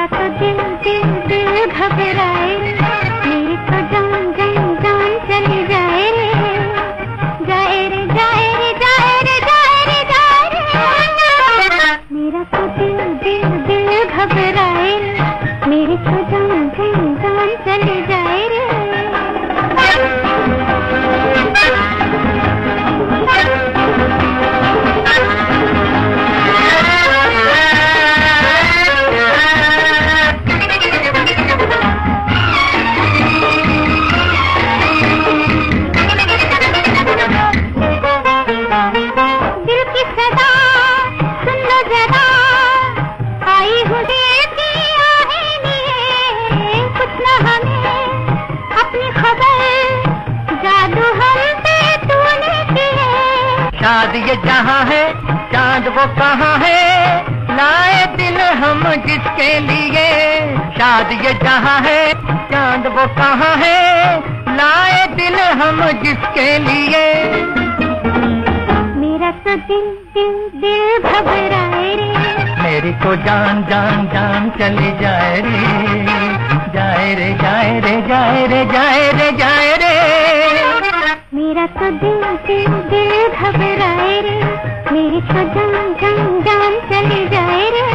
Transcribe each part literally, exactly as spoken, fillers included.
तो दिल दिल दिल घबराए रे, मेरी तो जान जान जान चली जाए रे, जाए रे जाए रे जाए रे जाए रे जाए रे। मेरा तो दिल दिल दिल घबराए रे, मेरी तो जान जान जान चली जाए रे। शाद ये जहाँ है चांद वो कहाँ है, लाए दिल हम जिसके लिए। शाद ये जहाँ है चांद वो कहाँ है, लाए दिल हम जिसके लिए। मेरा तो दिल दिल दिल घबराए रे, मेरी तो जान जान जान चली जाए रे, जाए रे जाए रे जाए रे जाए रे जाए रे। मेरा तो दिल दिल दिल घबराए रे, मेरी तो जान जान जान चली जाए रे।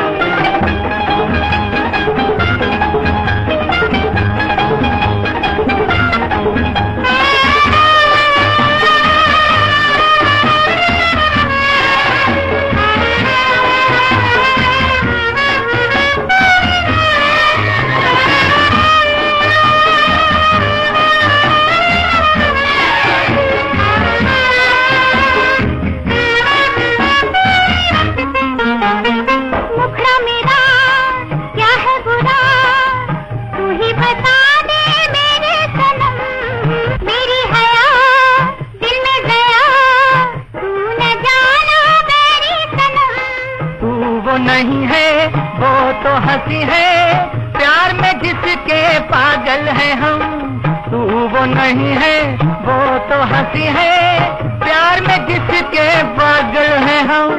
नहीं है वो तो हंसी है, प्यार में जिसके पागल है हम। तू वो नहीं है वो तो हंसी है, प्यार में जिसके पागल है हम।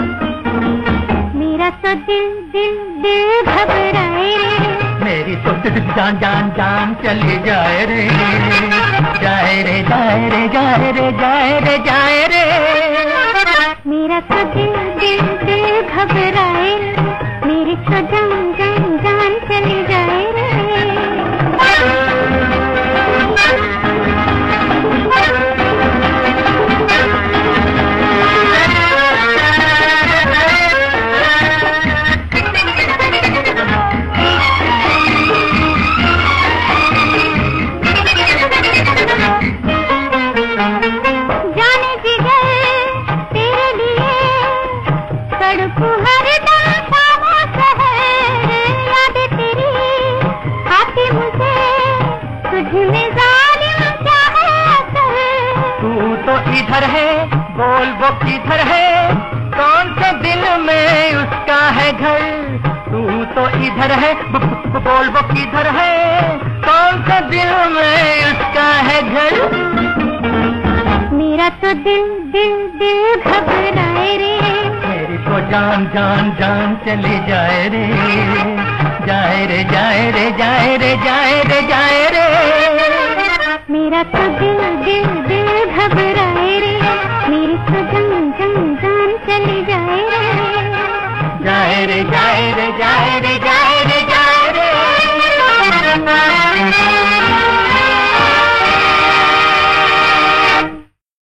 मेरा तो दिल दिल दिल घबराए रे, मेरी तो जान जान जान चली जाए रे, जाए रे जाए रे जाए रे जाए रे जाए रे। मेरा तो दिल दिल दिल घबराए रे, मेरी तो जान जान जान चली जाए रे। तू तो इधर है बोल वो किधर है, कौन से दिल में उसका है घर। तू तो इधर है बोल वो किधर है, कौन से दिल में उसका है घर। मेरा तो दिल दिल दिल घबराए रे, मेरी तो जान जान जान चली जाए रे, जाए रे जाए रे जाए रे जाए रे जाए रे। मेरा तो दिल दिल दिल घबराए रे, मेरी तो जान जान जान चली जाए रे, जाए रे जाए रे जाए रे जाए रे जाए रे।